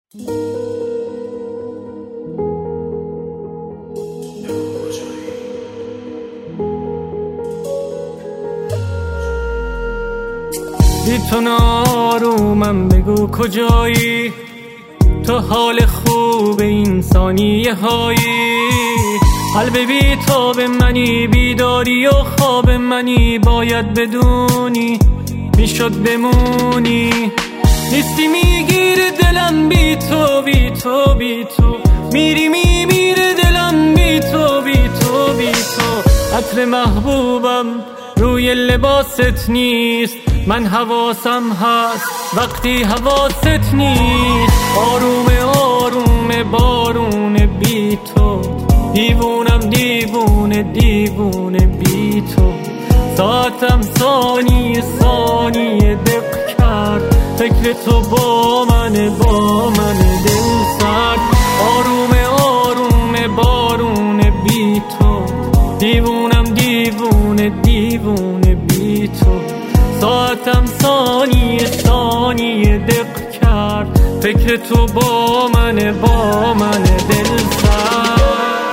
بی تو نارومم، بگو کجایی؟ تو حال خوب این ثانیه هایی. قلب بی تو به منی، بیداری و خواب منی. باید بدونی میشد بمونی. نیستی میگیره دلم بی تو، بی تو، بی تو. میری میمیره دلم بی تو، بی تو، بی تو. عطر محبوبم روی لباست نیست، من حواسم هست وقتی حواست نیست. آروم آروم بارون بی تو، دیوونم دیوونه دیوونه بی تو. ساعتم ثانیه ثانیه دق کرد، فکر تو با من دل سرد. آروم آروم بارون بی تو، دیوونم دیوونه دیوونه بی تو. ساعتم ثانیه ثانیه دق کرد، فکر تو با من دل سرد.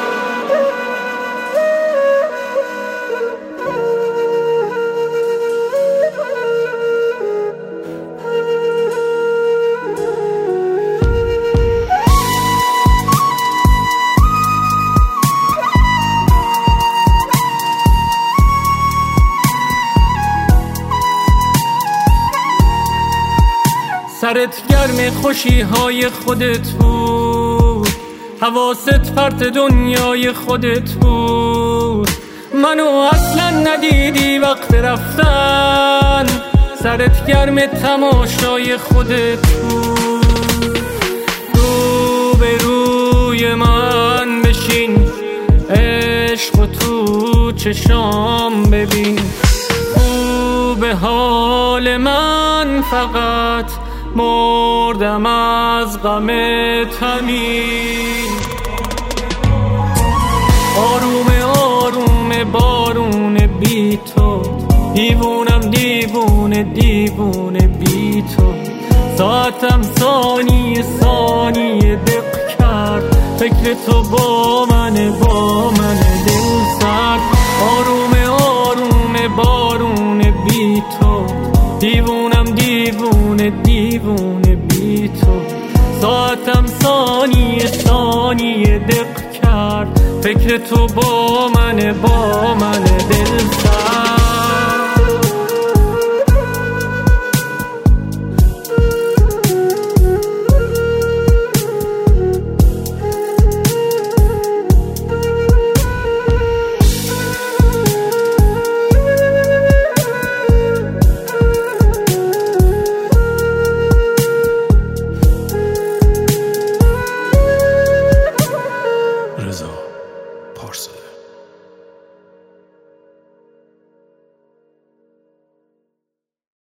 سرت گرم خوشی های خودت بود، حواست پرت دنیای خودت بود. منو اصلا ندیدی وقت رفتن، سرت گرم تماشای خودت بود. رو به روی من بشین، عشق و تو چشام ببین. خوب حال من فقط مردم از غم همین. آروم آروم بارون بی تو، دیوونم دیوونه دیوونه بی تو. ساعتم ثانیه ثانیه دق کرد، فکر تو با من دل سرد. آروم آروم بارون بی تو، دیوونم دیوونه دیوونه بی تو. ساعتم ثانیه ثانیه دق کرد، فکر تو با من دل سرد. رضا پارسایی.